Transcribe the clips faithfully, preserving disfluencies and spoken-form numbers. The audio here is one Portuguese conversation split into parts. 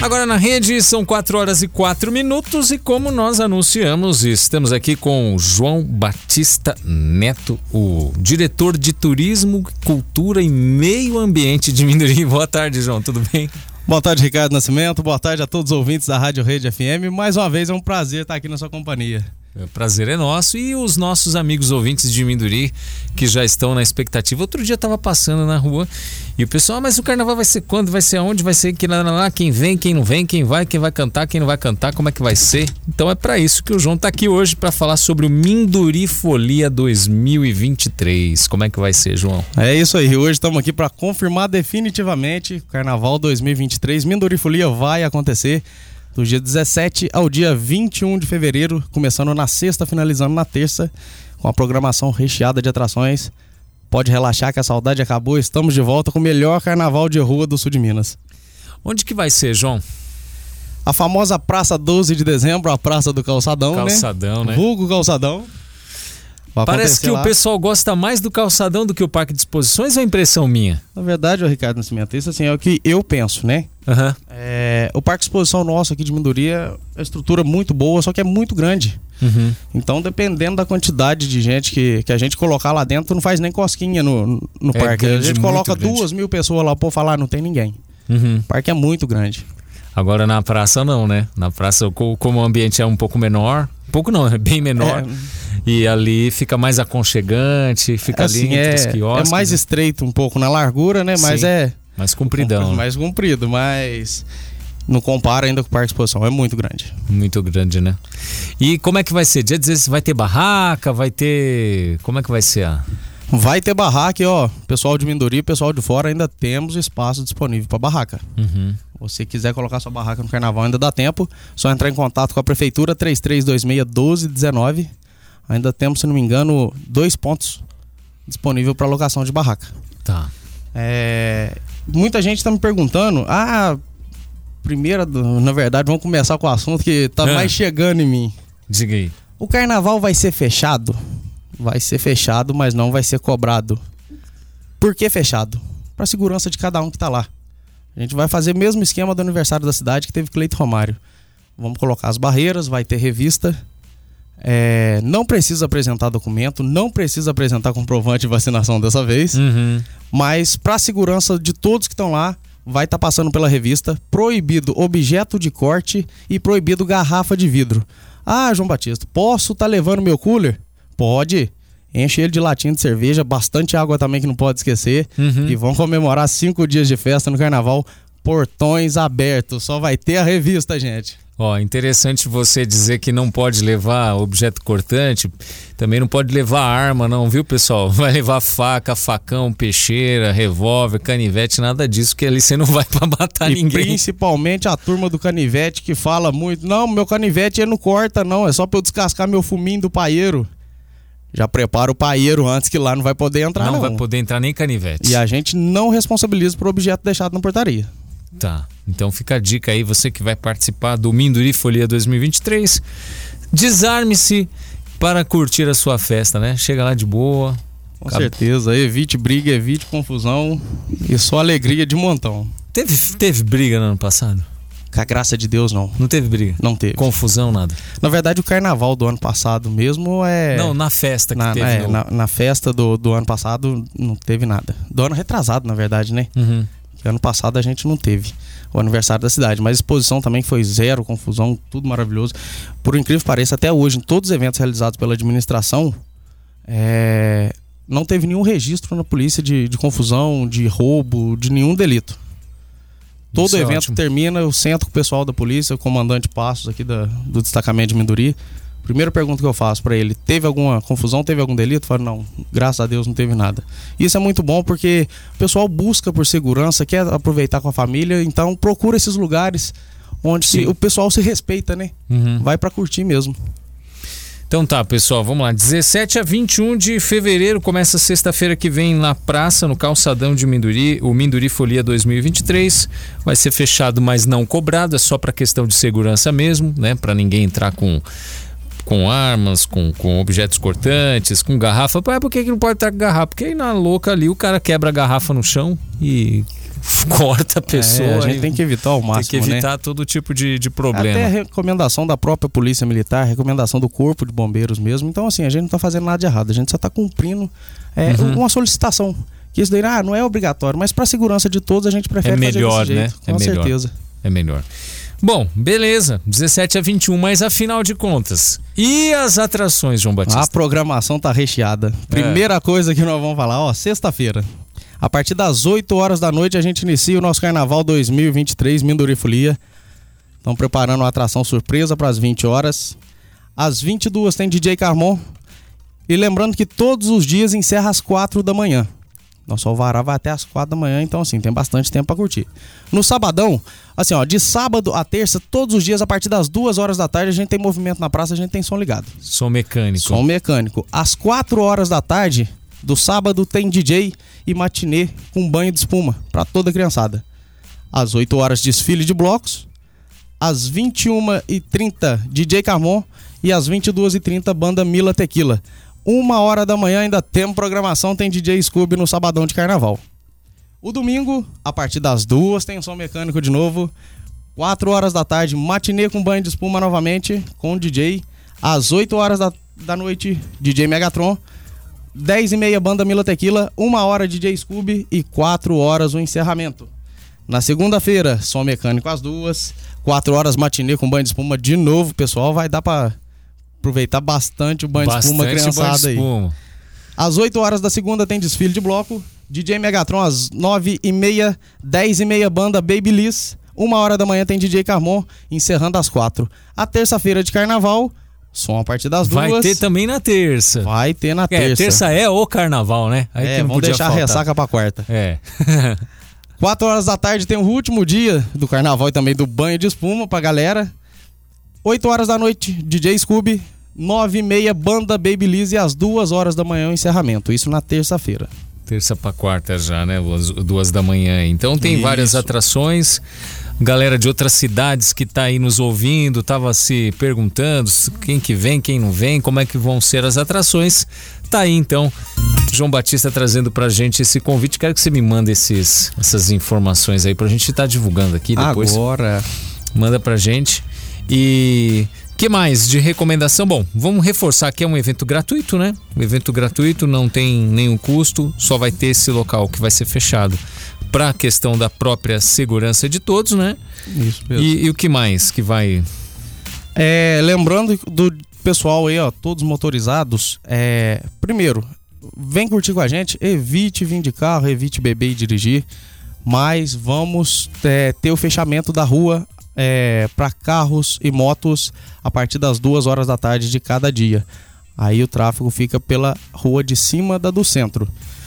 Agora na rede são quatro horas e quatro minutos e como nós anunciamos, estamos aqui com João Batista Neto, o diretor de Turismo, Cultura e Meio Ambiente de Minduri. Boa tarde, João, tudo bem? Boa tarde, Ricardo Nascimento, boa tarde a todos os ouvintes da Rádio Rede F M. Mais uma vez é um prazer estar aqui na sua companhia. O prazer é nosso e os nossos amigos ouvintes de Minduri que já estão na expectativa. Outro dia eu estava passando na rua e o pessoal, ah, mas o carnaval vai ser quando? Vai ser aonde? Vai ser que lá, lá, quem vem, quem não vem, quem vai, quem vai cantar, quem não vai cantar, como é que vai ser? Então é para isso que o João está aqui hoje para falar sobre o Minduri Folia dois mil e vinte e três. Como é que vai ser, João? É isso aí, hoje estamos aqui para confirmar definitivamente Carnaval dois mil e vinte e três. Minduri Folia vai acontecer do dia dezessete ao dia vinte e um de fevereiro, começando na sexta, finalizando na terça, com a programação recheada de atrações. Pode relaxar que a saudade acabou, estamos de volta com o melhor carnaval de rua do sul de Minas. Onde que vai ser, João? A famosa Praça doze de Dezembro, a Praça do Calçadão, Calçadão, né? né? Vulgo Calçadão. Vai Parece que lá. O pessoal gosta mais do calçadão do que o Parque de Exposições, ou é impressão minha? Na verdade, o Ricardo Nascimento, isso assim é o que eu penso, né? Uhum. É, o Parque de Exposição nosso aqui de Minduri é uma estrutura muito boa, só que é muito grande. Uhum. Então, dependendo da quantidade de gente que, que a gente colocar lá dentro, não faz nem cosquinha no, no é parque. Grande, a gente coloca grande. duas mil pessoas lá, o povo falar, não tem ninguém. Uhum. O parque é muito grande. Agora na praça não, né? Na praça, como o ambiente é um pouco menor, pouco não, é bem menor, é. E ali fica mais aconchegante, fica assim, ali entre é, os quiosques. É mais né? estreito um pouco na largura, né? Mas Sim, é... mais compridão. Mais comprido, mas não compara ainda com o Parque de Exposição, é muito grande. Muito grande, né? E como é que vai ser? Dia dezesseis vai ter barraca, vai ter... Como é que vai ser? a Vai ter barraca, ó, pessoal de Minduri, pessoal de fora, ainda temos espaço disponível para barraca. Uhum. Você quiser colocar sua barraca no carnaval, ainda dá tempo. Só entrar em contato com a prefeitura, três três dois seis, um dois um nove. Ainda temos, se não me engano, dois pontos disponíveis para locação de barraca. Tá. É, muita gente está me perguntando, ah, primeira, na verdade, vamos começar com o assunto que tá é. mais chegando em mim. Diga aí. O carnaval vai ser fechado? Vai ser fechado, mas não vai ser cobrado. Por que fechado? Para a segurança de cada um que está lá. A gente vai fazer o mesmo esquema do aniversário da cidade que teve Cleito Romário. Vamos colocar as barreiras, vai ter revista. É, não precisa apresentar documento, não precisa apresentar comprovante de vacinação dessa vez. Uhum. Mas para a segurança de todos que estão lá, vai estar tá passando pela revista, proibido objeto de corte e proibido garrafa de vidro. Ah, João Batista, posso estar tá levando meu cooler? Pode. Enche ele de latinha de cerveja, bastante água também que não pode esquecer. Uhum. E vão comemorar cinco dias de festa no carnaval, portões abertos. Só vai ter a revista, gente. Ó, interessante você dizer que não pode levar objeto cortante, também não pode levar arma não, viu, pessoal? Vai levar faca, facão, peixeira, revólver, canivete, nada disso, que ali você não vai pra matar e ninguém. Principalmente a turma do canivete que fala muito, não, meu canivete ele não corta não, é só pra eu descascar meu fuminho do paieiro. Já prepara o paieiro antes que lá não vai poder entrar não. Não vai poder entrar nem canivete. E a gente não responsabiliza por objeto deixado na portaria. Tá, então fica a dica aí, você que vai participar do Minduri Folia dois mil e vinte e três, desarme-se para curtir a sua festa, né? Chega lá de boa. Com Cabe... certeza, evite briga, evite confusão e só alegria de montão. Teve, teve briga no ano passado? Com a graça de Deus, não. Não teve briga? Não teve. Confusão, nada? Na verdade, o carnaval do ano passado mesmo é... Não, na festa que na, teve. É, no... na, na festa do, do ano passado não teve nada. Do ano retrasado, na verdade, né? Uhum. Ano passado a gente não teve o aniversário da cidade, mas a exposição também foi zero, confusão, tudo maravilhoso. Por incrível que pareça, até hoje, em todos os eventos realizados pela administração, é, não teve nenhum registro na polícia de, de confusão, de roubo, de nenhum delito. Todo Isso evento é ótimo. termina, eu sento com o pessoal da polícia, o comandante Passos aqui da, do destacamento de Minduri. Primeira pergunta que eu faço para ele, teve alguma confusão, teve algum delito? Eu falo, não, graças a Deus não teve nada. Isso é muito bom porque o pessoal busca por segurança, quer aproveitar com a família, então procura esses lugares onde se, o pessoal se respeita, né? Uhum. Vai para curtir mesmo. Então tá, pessoal, vamos lá. dezessete a vinte e um de fevereiro, começa sexta-feira que vem na praça, no calçadão de Minduri, o Minduri Folia dois mil e vinte e três. Vai ser fechado, mas não cobrado, é só para questão de segurança mesmo, né? Para ninguém entrar com... com armas, com, com objetos cortantes, com garrafa. Por que que não pode estar com garrafa? Porque aí na louca ali o cara quebra a garrafa no chão e corta a pessoa. É, a gente tem que evitar ao máximo, Tem que evitar né? todo tipo de, de problema. Até a recomendação da própria Polícia Militar, recomendação do Corpo de Bombeiros mesmo. Então, assim, a gente não tá fazendo nada de errado, a gente só tá cumprindo é, Uhum. uma solicitação. Que isso daí ah, não é obrigatório, mas para segurança de todos a gente prefere É melhor, fazer desse né? jeito, É com melhor. certeza. É melhor. Bom, beleza. dezessete a vinte e um, mas afinal de contas. E as atrações, João Batista? A programação tá recheada. Primeira coisa que nós vamos falar, ó, sexta-feira. A partir das oito horas da noite a gente inicia o nosso Carnaval dois mil e vinte e três Minduri Folia. Estão preparando uma atração surpresa para as vinte horas. Às vinte e duas tem D J Carmon. E lembrando que todos os dias encerra às quatro da manhã. Nosso alvará vai até às quatro da manhã, então assim, tem bastante tempo para curtir. No sabadão, assim ó, de sábado a terça, todos os dias a partir das duas horas da tarde a gente tem movimento na praça, a gente tem som ligado. Som mecânico. Som mecânico. Às quatro horas da tarde do sábado tem D J e matinê com banho de espuma para toda a criançada. Às oito horas desfile de blocos. Às vinte e uma e trinta D J Carmon e às vinte e duas e trinta banda Mila Tequila. Uma hora da manhã ainda temos programação, tem D J Scooby no sabadão de carnaval. O domingo, a partir das duas, tem som mecânico de novo. Quatro horas da tarde, matinê com banho de espuma novamente, com D J. Às oito horas da, da noite, D J Megatron. Dez e meia, banda Mila Tequila. Uma hora, D J Scooby. E quatro horas, o encerramento. Na segunda-feira, som mecânico às duas. Quatro horas, matinê com banho de espuma de novo. Pessoal, vai dar pra aproveitar bastante o banho Bastante de espuma criançada aí. espuma. Às oito horas da segunda tem desfile de bloco. D J Megatron às nove e meia, dez e meia banda Babyliss. Uma hora da manhã tem D J Carmon, encerrando às quatro. A terça-feira de carnaval, som a partir das duas. Vai ter também na terça. Vai ter na É, terça. terça é o carnaval, né? Aí É, que não vamos podia deixar a faltar. ressaca pra quarta. É. Quatro horas da tarde tem o último dia do carnaval e também do banho de espuma pra galera. Oito horas da noite, D J Scooby. Nove e meia, banda Babyliss. E às duas horas da manhã o encerramento. Isso na terça-feira. Terça pra quarta já, né? Duas, duas da manhã. Então tem Isso. várias atrações. Galera de outras cidades que tá aí nos ouvindo, tava se perguntando quem que vem, quem não vem, como é que vão ser as atrações. Tá aí então, João Batista trazendo pra gente esse convite. Quero que você me mande esses, essas informações aí pra gente estar divulgando aqui depois. Agora. Manda pra gente. E que mais de recomendação? Bom, vamos reforçar que é um evento gratuito, né? Um evento gratuito, não tem nenhum custo, só vai ter esse local que vai ser fechado para a questão da própria segurança de todos, né? Isso mesmo. E, e o que mais que vai... É, lembrando do pessoal aí, ó, todos motorizados, é, primeiro, vem curtir com a gente, evite vir de carro, evite beber e dirigir, mas vamos é, ter o fechamento da rua é, para carros e motos a partir das duas horas da tarde de cada dia. Aí o tráfego fica pela rua de cima da do centro.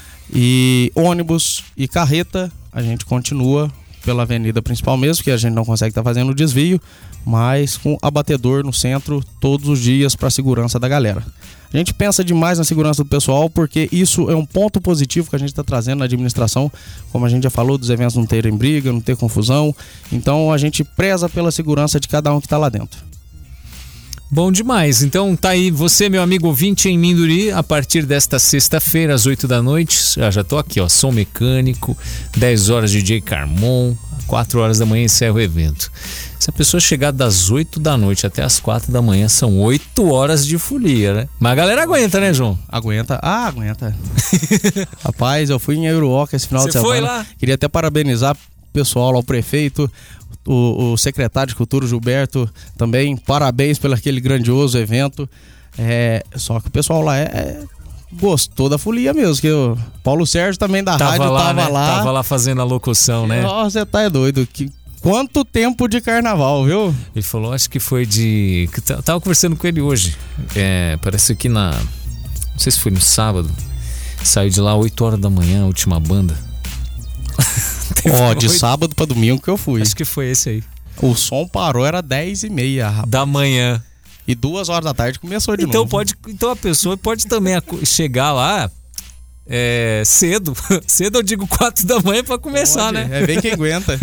E ônibus e carreta, a gente continua pela avenida principal mesmo, que a gente não consegue estar fazendo o desvio, mas com abatedor no centro todos os dias para a segurança da galera. A gente pensa demais na segurança do pessoal, porque isso é um ponto positivo que a gente está trazendo na administração, como a gente já falou, dos eventos não terem briga, não ter confusão. Então a gente preza pela segurança de cada um que está lá dentro. Bom demais. Então tá aí você, meu amigo ouvinte, em Minduri, a partir desta sexta-feira, às oito da noite. Já, já tô aqui, ó, som mecânico, dez horas D J Carmon, quatro horas da manhã encerra o evento. Se a pessoa chegar das oito da noite até as quatro da manhã, são oito horas de folia, né? Mas a galera aguenta, né, João? Aguenta? Ah, aguenta. Rapaz, eu fui em Euroca esse final Você de semana. foi lá? Queria até parabenizar o pessoal lá, o prefeito, o, o secretário de Cultura, Gilberto, também. Parabéns pelo aquele grandioso evento. É, só que o pessoal lá é, é, gostou da folia mesmo, que o Paulo Sérgio também da Tava rádio lá, tava né? lá. Tava lá fazendo a locução, né? Nossa, você tá é doido. Que, quanto tempo de carnaval, viu? Ele falou, acho que foi de... que t- Tava conversando com ele hoje. É, parece que na... Não sei se foi no sábado. Saiu de lá oito horas da manhã, a última banda. Ó, de oito- sábado pra domingo que eu fui. Acho que foi esse aí. O som parou, era dez e meia, rapaz. Da manhã. E duas horas da tarde começou de Então, novo. pode, então a pessoa pode também aco- chegar lá é, cedo. Cedo eu digo quatro da manhã pra começar, Pode, né? É bem quem aguenta.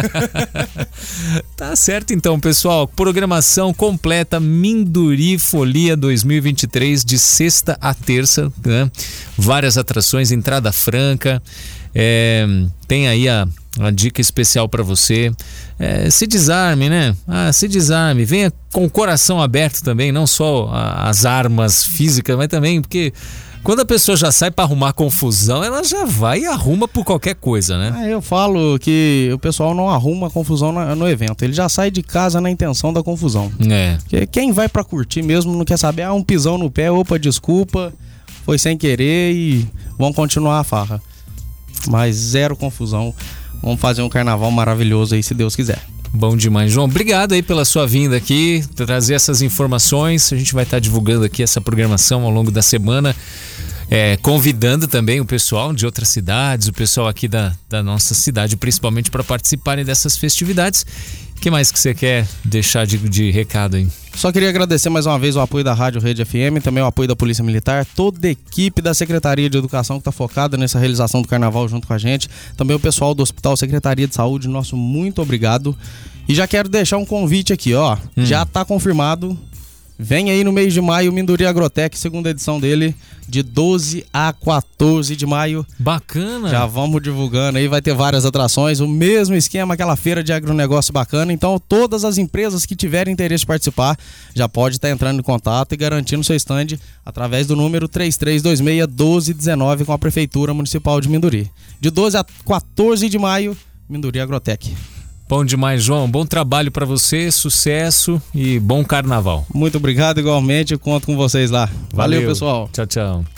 Tá certo então, pessoal. Programação completa Minduri Folia dois mil e vinte e três de sexta a terça, né? Várias atrações, entrada franca. É, tem aí a, uma dica especial para você. É, se desarme, né? Ah, se desarme. Venha com o coração aberto também, não só a, as armas físicas, mas também porque quando a pessoa já sai para arrumar confusão, ela já vai e arruma por qualquer coisa, né? Ah, eu falo que o pessoal não arruma confusão no, no evento. Ele já sai de casa na intenção da confusão. É. Porque quem vai para curtir mesmo não quer saber, ah, um pisão no pé, opa, desculpa, foi sem querer e vão continuar a farra. Mas zero confusão. Vamos fazer um carnaval maravilhoso aí, se Deus quiser. Bom demais, João. Obrigado aí pela sua vinda aqui, trazer essas informações. A gente vai estar divulgando aqui essa programação ao longo da semana, é, convidando também o pessoal de outras cidades, o pessoal aqui da, da nossa cidade, principalmente para participarem dessas festividades. O que mais que você quer deixar de, de recado aí? Só queria agradecer mais uma vez o apoio da Rádio Rede F M, também o apoio da Polícia Militar, toda a equipe da Secretaria de Educação que está focada nessa realização do Carnaval junto com a gente, também o pessoal do Hospital Secretaria de Saúde, nosso muito obrigado. E já quero deixar um convite aqui, ó, hum. já está confirmado, vem aí no mês de maio o Minduri Agrotech, segunda edição dele, de doze a quatorze de maio. Bacana! Já vamos divulgando aí, vai ter várias atrações, o mesmo esquema, aquela feira de agronegócio bacana. Então todas as empresas que tiverem interesse de participar, já pode estar entrando em contato e garantindo seu stand através do número três três dois seis, um dois um nove com a Prefeitura Municipal de Minduri. De doze a quatorze de maio, Minduri Agrotech. Bom demais, João. Bom trabalho para você, sucesso e bom carnaval. Muito obrigado, igualmente. Eu conto com vocês lá. Valeu, Valeu, pessoal. Tchau, tchau.